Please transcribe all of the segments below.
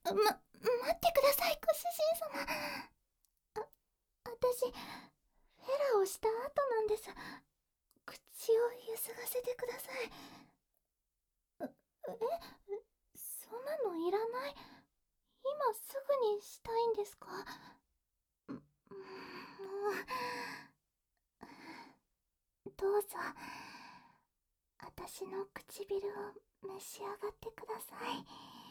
待ってください、ご主人様。私、フェラをした後なんです。口をゆすがせてください。そんなのいらない。今すぐにしたいんですか？もう、どうぞ、私の唇を召し上がってください。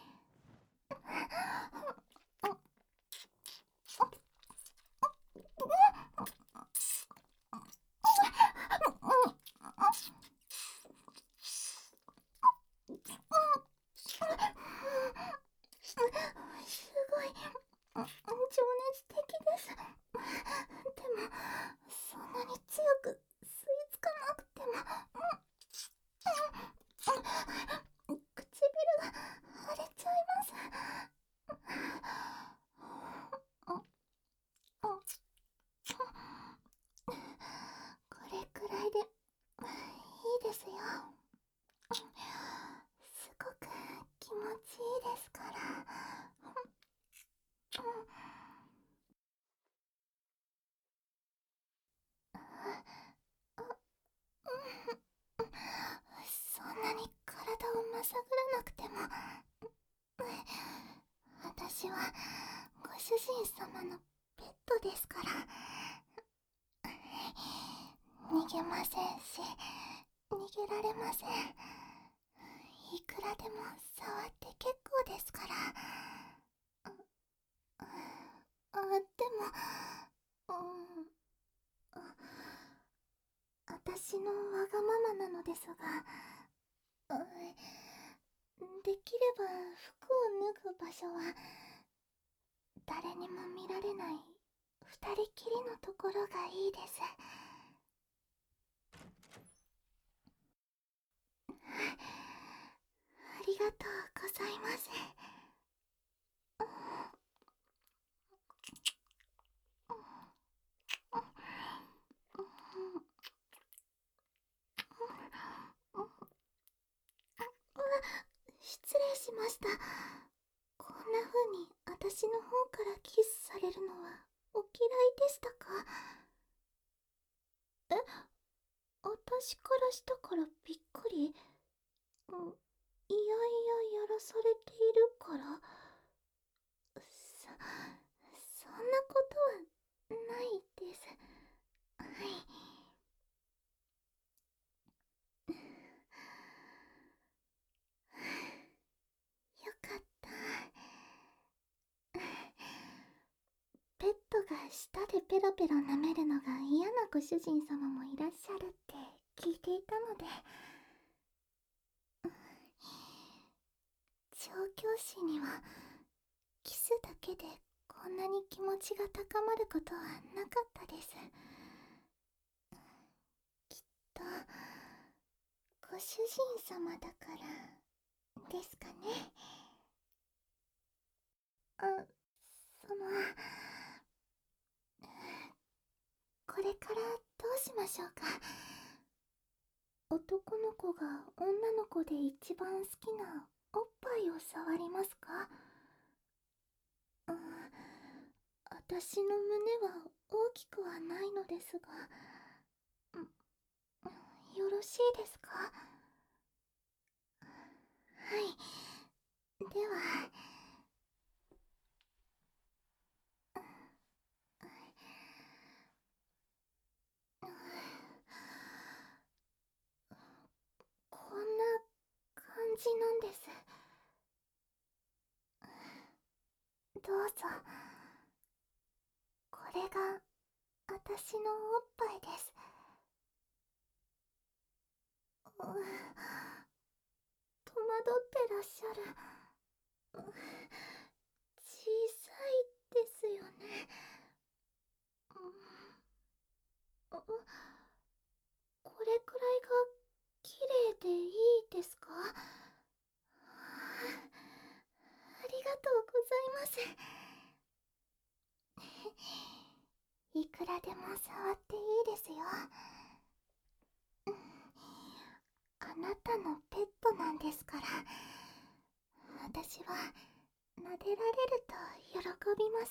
すごい、情熱的です。でも、そんなに強く吸い付かなくても。唇が腫れちゃいます。これくらいでいいですよ。すごく気持ちいいですから。そんなに体をまさぐらなくても。私はご主人様のペットですから。逃げませんし、逃げられません。いくらでも触って結構ですから。でも、私のわがままなのですが、できれば服を脱ぐ場所は誰にも見られない二人きりのところがいいです。ありがとうございます。失礼しました。こんな風に私の方からキスされるのはお嫌いでしたか？え、私からしたからびっくり。いやいややらされているから。そんなことはないです。はい。よかった。ペットが舌でペロペロ舐めるのが嫌なご主人様もいらっしゃるって聞いていたので。調教師にはキスだけでこんなに気持ちが高まることはなかったです。きっとご主人様だからですかね。あ、その、これからどうしましょうか？男の子が女の子で一番好きなおっぱいを触りますか？うん、私の胸は大きくはないのですが、よろしいですか？はい、では。こんな感じなんです。どうぞ。これが私のおっぱいです。戸惑ってらっしゃる。小さいですよね。これくらいが綺麗でいいですか？ありがとうございます。いくらでも触っていいですよ。あなたのペットなんですから。私は撫でられると喜びます。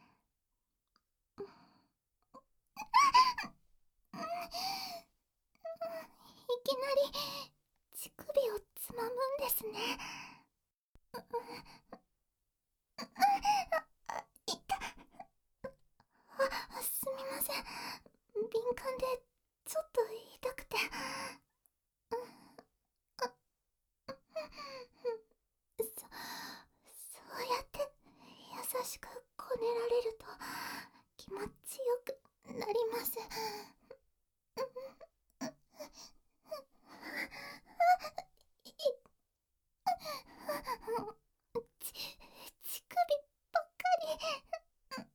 いきなり乳首をつまむんですね。痛っ。すみません。敏感でちょっと痛くて。そうやって優しくこねられると気持ちよくなります。乳首ばっかり。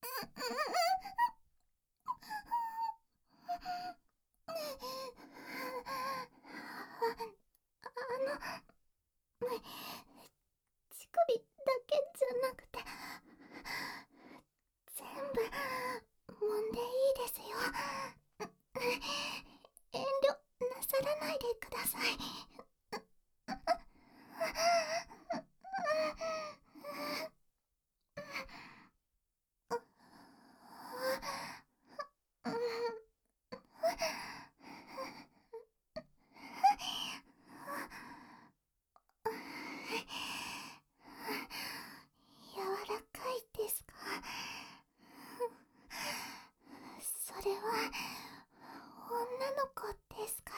乳首だけじゃなくて全部揉んでいいですよ。遠慮なさらないでください。柔らかいですか？それは女の子ですから。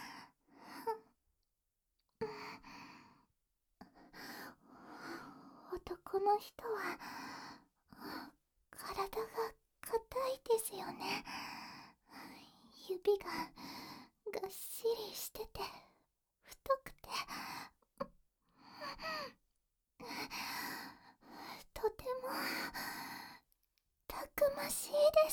男の人は体が硬いですよね。指ががっしりしてて太くてとてもたくましいです。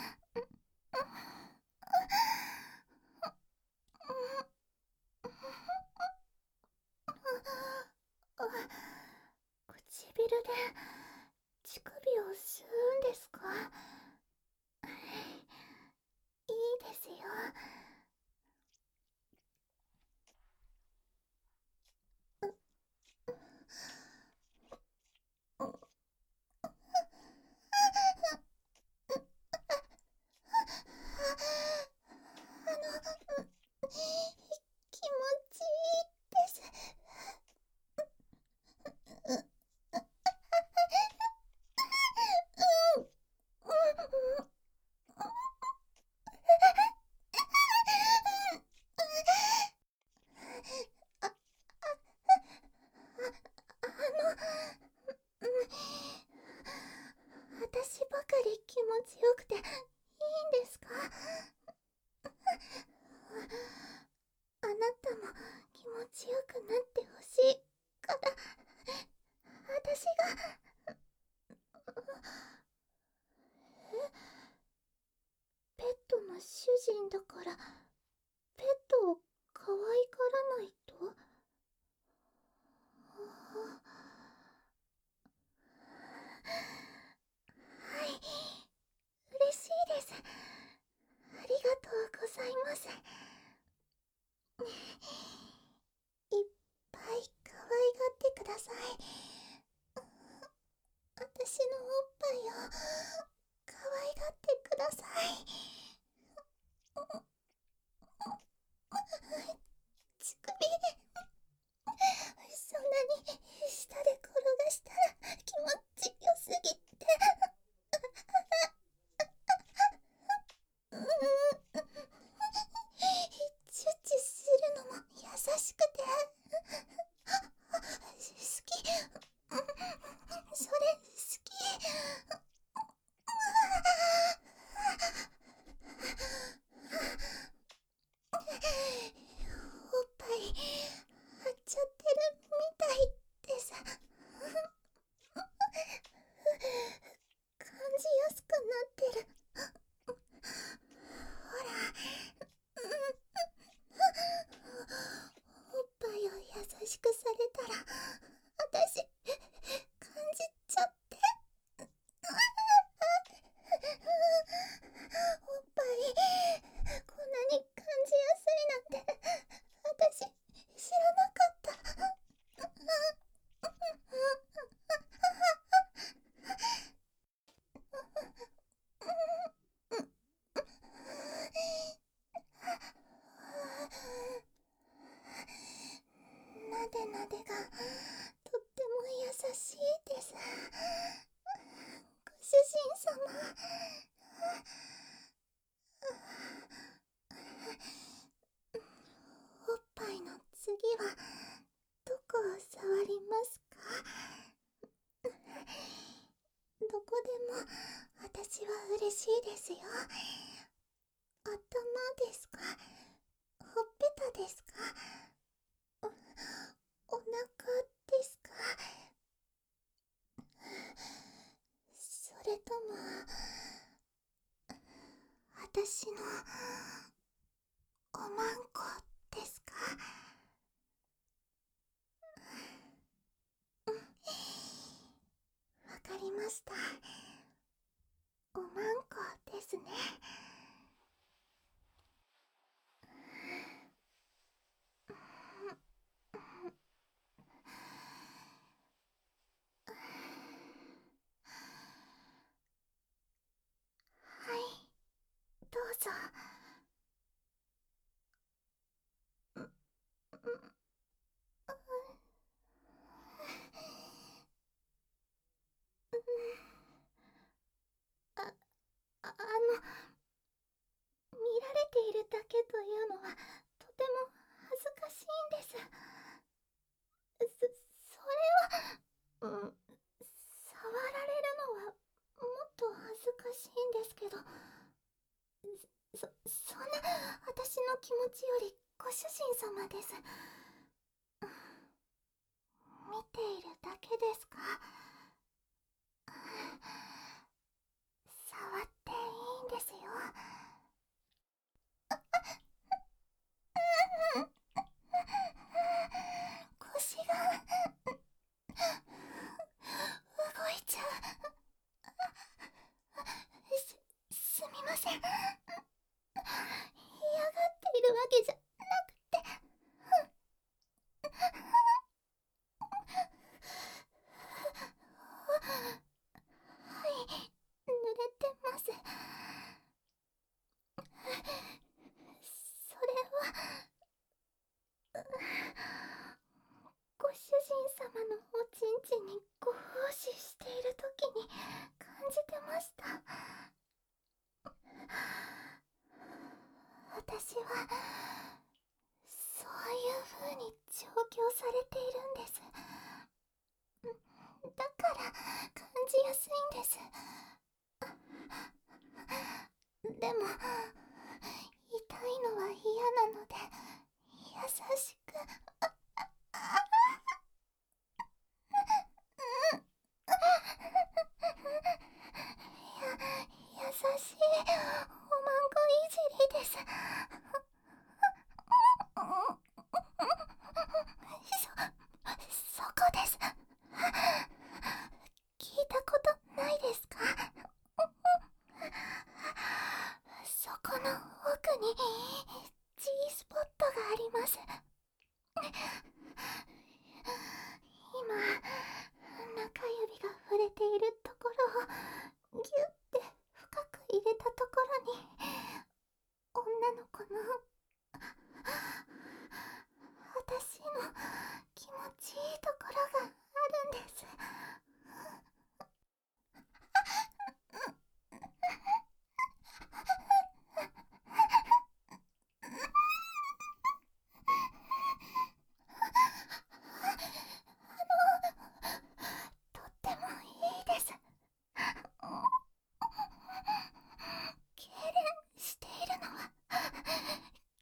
唇で乳首を吸うんですか？いいですよ。気持ちいいです。私ばかり気持ちよくていいんですか？あなたも気持ちよくなってほしいから私が。ペットの主人だからペットを可愛がらないと。はい、嬉しいです。ありがとうございます。いっぱい可愛がってください。私のおっぱいを可愛がってください。乳首そんなに下で転がしたら気持ちよすぎて。チュッチするのも優しくて好き。それ好き。おっぱい張っちゃってるみたいです。感じやすくなってる。ほら、おっぱいを優しくされたら私感じちゃって。おっぱいこんなに感じやすいなんて私知らなかった。 までがとっても優しいです。ご主人様。おっぱいの次はどこを触りますか？どこでも私は嬉しいですよ。頭ですか？ほっぺたですか？お腹ですか？それとも私のおまんこですか？わかりました。おまんこですね。はい、どうぞ。あ、見られているだけというのはとても恥ずかしいんです。それは、触られるのはもっと恥ずかしいんですけど、そんな私の気持ちよりご主人様です。見ているだけですか？触っていいんですよ。腰が動いちゃう。すみません。嫌がっているわけじゃなくて。はい、濡れてます。それは、ご主人様のおちんちんにご奉仕している時に感じてました。私はそういう風に調教されているんです。だから感じやすいんです。でも痛いのは嫌なので優しく。優しいおまんこいじりです。そこです。聞いたことないですか？そこの奥に G スポットがあります。今中指が触れているところをギュッて深く入れたところに女の子の私の気持ちいいところがあるんです。とってもいいです。痙攣しているのは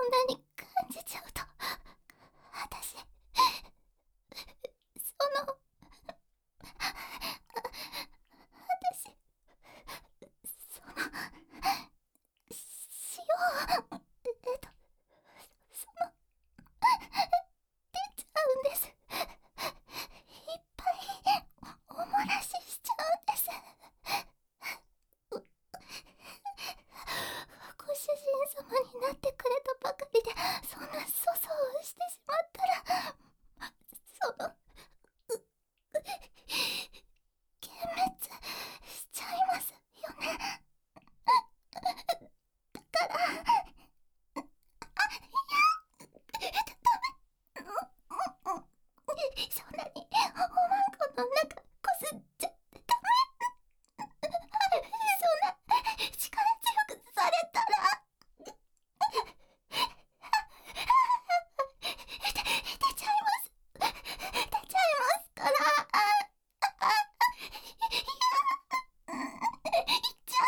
なに感じちゃうと、私、私、その、塩を、その、出ちゃうんです。いっぱい、おもらししちゃうんです。ご主人様になってくれたばかりで、そんな粗相をしてしまったら、その、幻滅しちゃいますよね。だから、そんなにおまんこの中こすっちゃってダメ。そんな力強くされたら出ちゃいます。出ちゃいますから。いっちゃ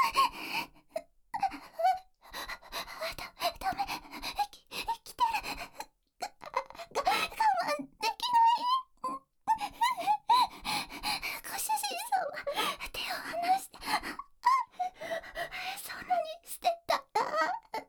ダメ。来てる。我慢できない。ご主人様、手を離して。そんなにしてたら。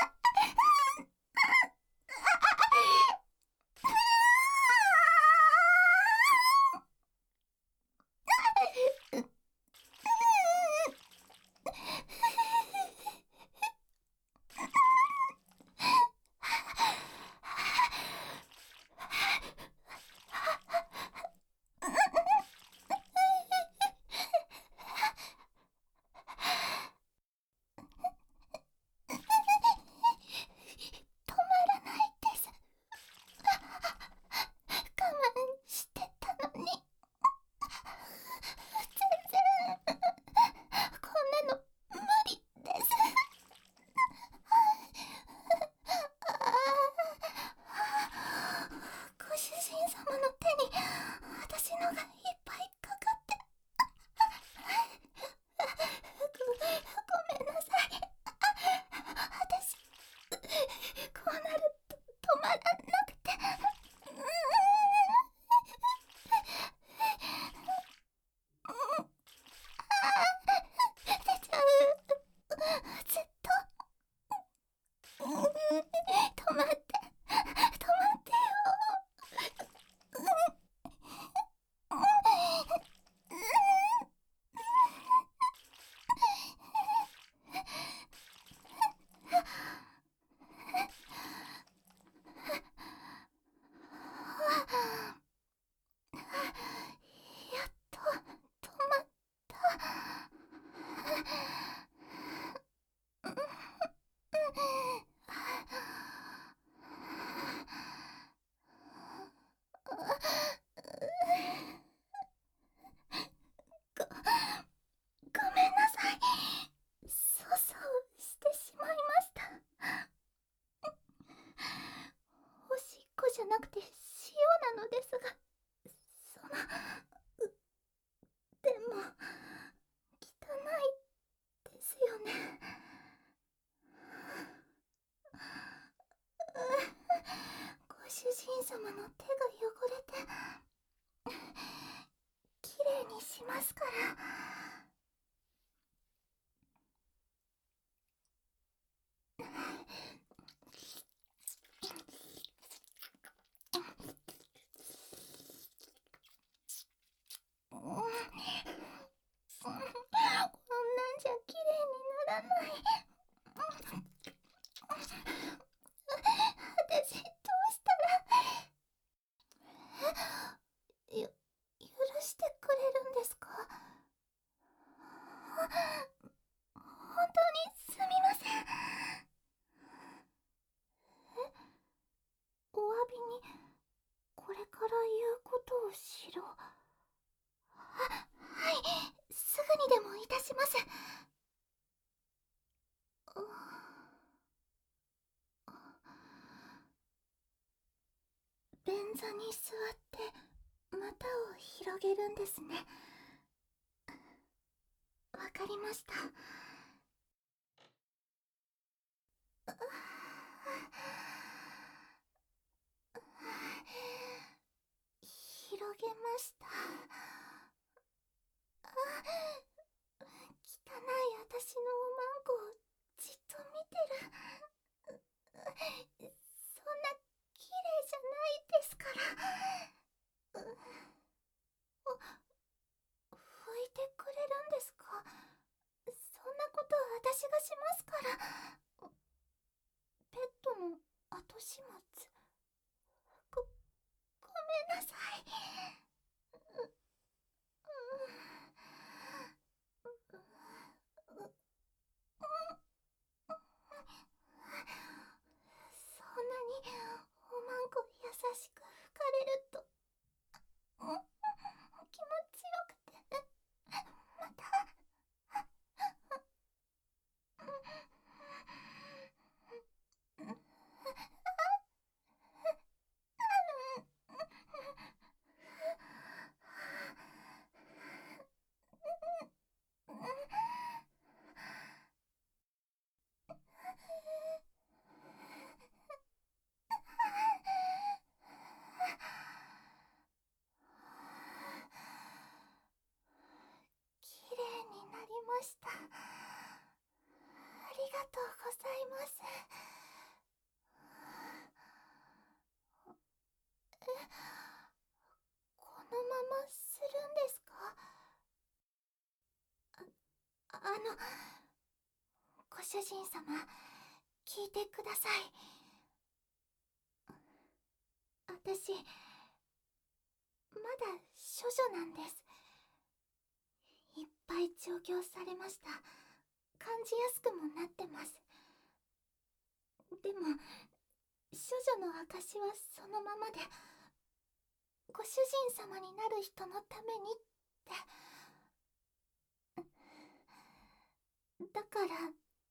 止まらないです。我慢してたのに。全然、こんなの無理です。ご主人様の手に私のがいっぱいかかって。ごめんなさい。私、こうなると止まらなくて。出ちゃう。ずっと。止まって。止まってよ。やっと止まった。ごめんなさい。粗相してしまいました。おしっこじゃなくて塩なのですが、その、でも、汚いですよね。ご主人様の手が汚れて、きれいにしますから。こんなんじゃきれいにならない。私、どうしたら。許してくれるんですか？本当にすみません。お詫びに、これから言うことをしろ。はい、すぐにでもいたします。便座に座って股を広げるんですね。わかりました。 ました。汚い私のおまんこをじっと見てる。そんな綺麗じゃないですから。拭いてくれるんですか？そんなこと私がしますから。ペットの後始末。ごめんなさい。そんなにおまんこ優しく拭かれると気持ちよくて、また綺麗になりました。ありがとうございます。このままするんですか？ご主人様、聞いてください。私、まだ処女なんです。いっぱい調教されました。感じやすくもなってます。でも、処女の証はそのままで、ご主人様になる人のためにって。だから、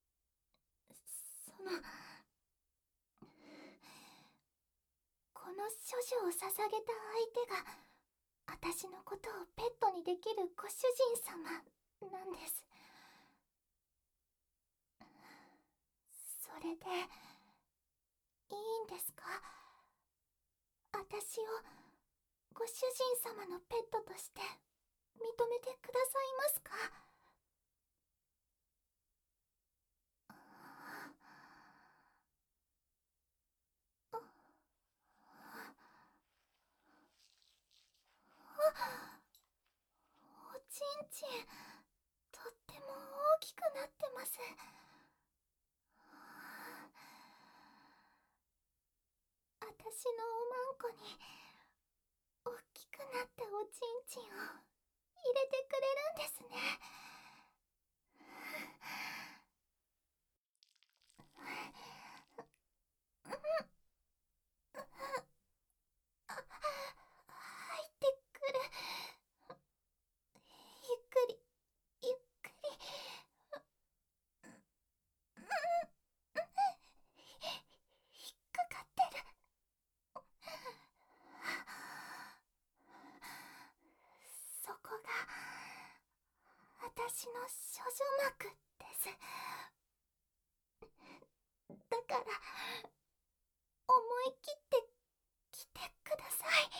この処女を捧げた相手が、私のことをペットにできるご主人様なんです。それで、いいんですか？私をご主人様のペットとして認めてくださいますか？おちんちん、とっても大きくなってます。私のおまんこに大きくなったおちんちんを入れてくれるんですね。入ってくる。ゆっくりゆっくり。引っかかってる。そこが私の処女膜です。だから思い切って来てください。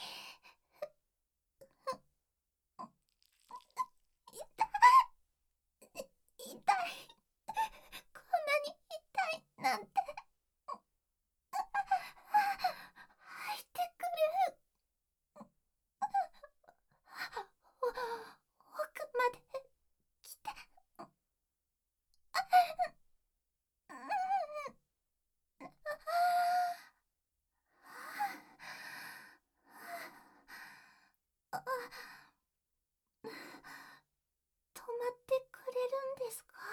痛い。こんなに痛いなんて。入ってくる。奥まで来て。止まってくれるんですか？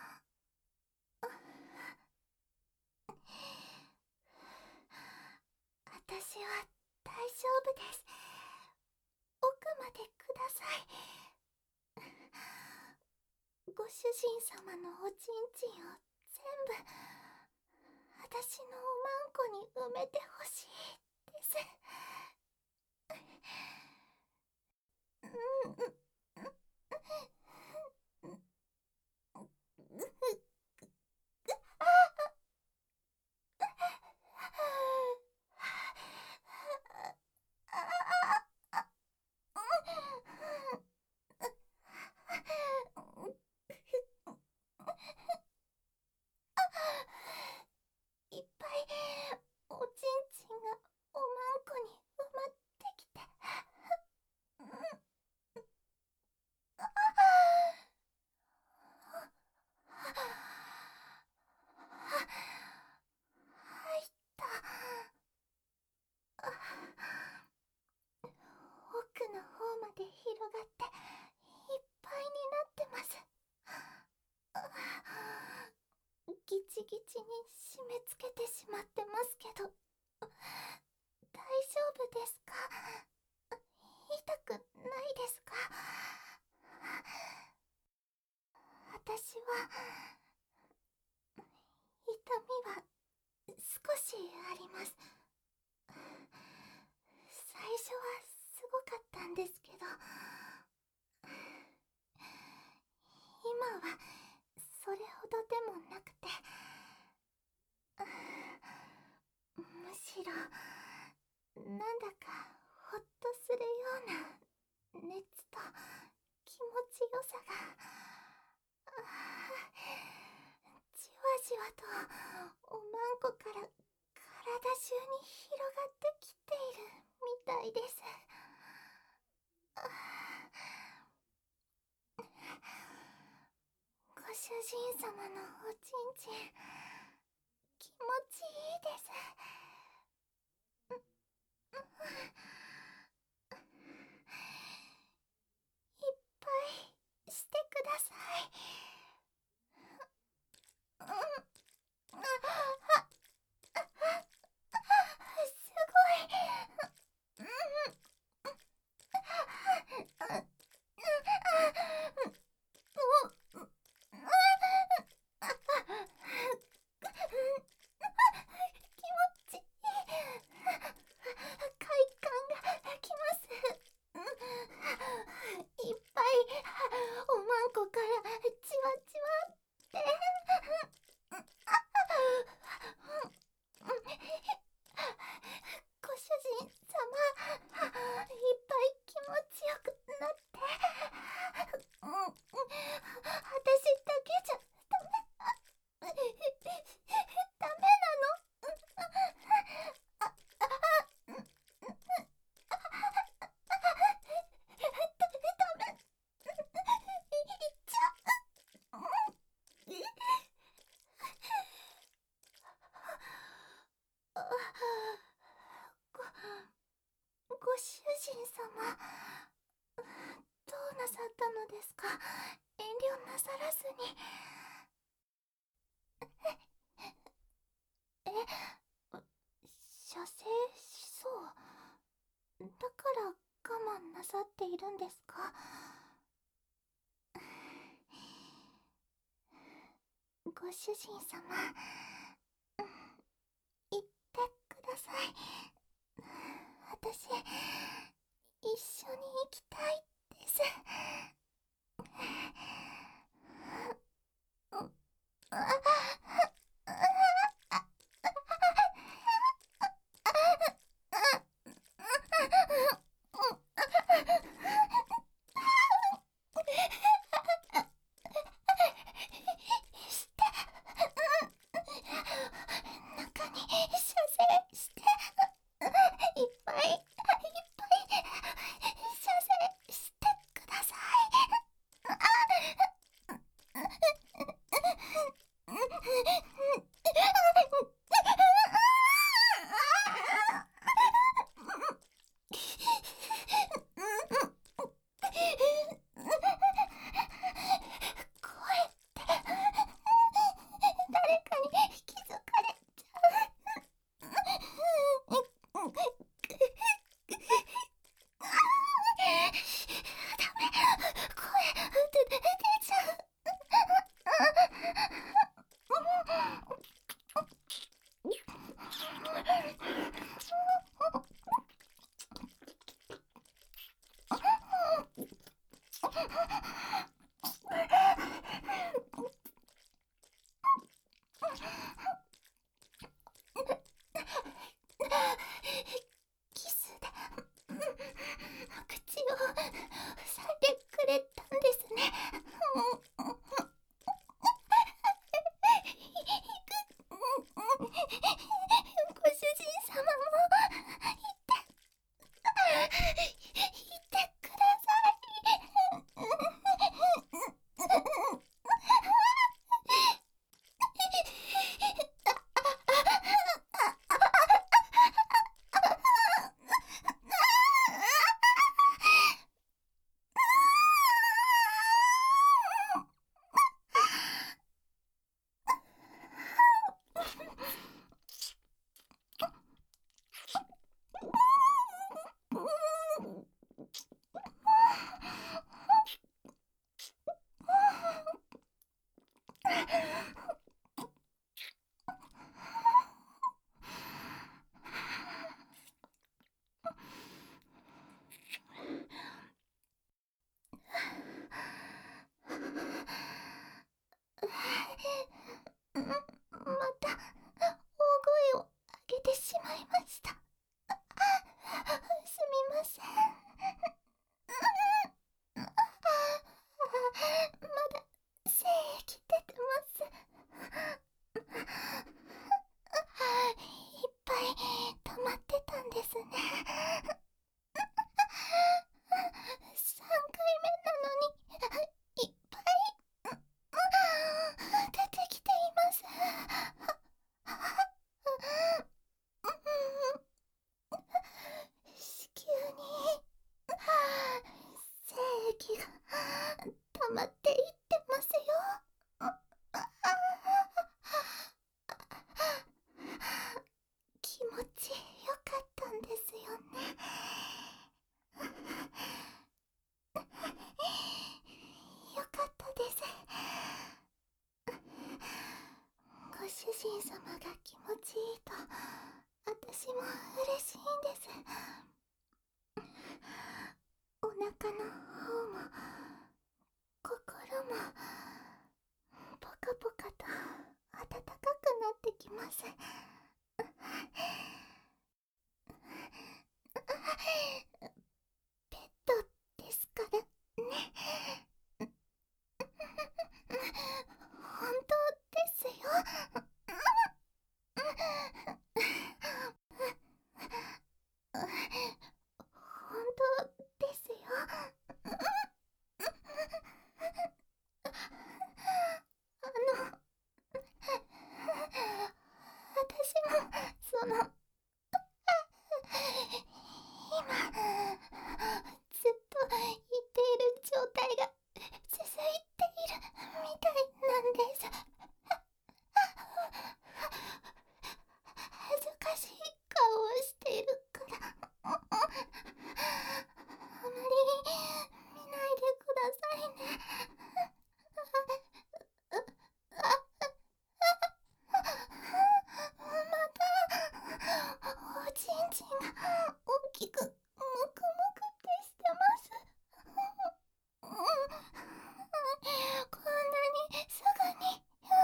私は大丈夫です。奥までください。ご主人様のおちんちんを全部私のおまんこに埋めてほしいです。 おちんちんがおまんこに埋まってきて、入った。奥の方まで広がっていっぱいになってます。ギチギチに締め付けてしまってますけど、大丈夫ですか？痛くないですか？私は痛みは少しあります。最初はすごかったんですけど、今はそれほどでもなくて、むしろなんだかほっとするような熱と気持ちよさが、じわじわとおまんこから体中に広がってきているみたいです。ご主人様のおちんちん、気持ちいいです。いっぱいしてください。すごい。気持ちいい。快感がきます。いっぱいおまんこからじわじわって。ご主人様、いっぱい気持ちよくなって。私だけじゃダメ。ダメなの？ダメ。いっちゃご主人様、どうなさったのですか？遠慮なさらずに。え、射精しそう。だから我慢なさっているんですか？ご主人様、言ってください。私、一緒に行きたいです。して。 いました。すみません。まだ精液出てます。いっぱい溜まってたんですね。3回目なのにいっぱい出てきています。子宮に精液が溜まっていってますよ。気持ちよかったんですよね。よかったです。ご主人様が気持ちいいと私も嬉しいんです。お腹の方も心もポカポカと暖かくなってきます。ペットですからね。本当ですよ。本当ですよ。私も今ずっと言っている状態が続いているみたいなんです。恥ずかしい顔をしているからあまり見ないでくださいね。またおちんちんが大きくむくむくってしてます。こんなにすぐに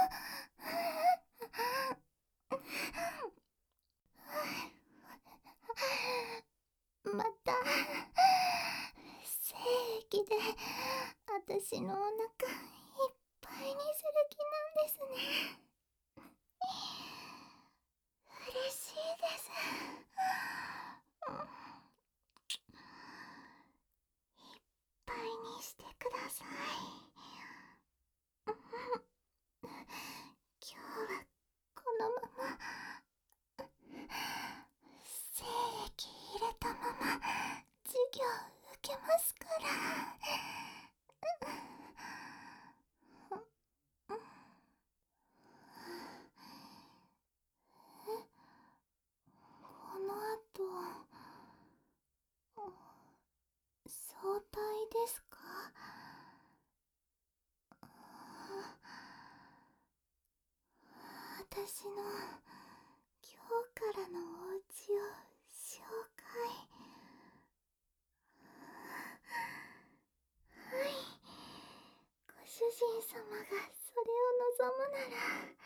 また精液で私のお腹いっぱいにする気なんですね。嬉しいです。いっぱいにしてください。今日はこのまま精液入れたまま授業受けますから。この後早退ですか？私の今日からのお家を紹介。はい、ご主人様がそれを望むなら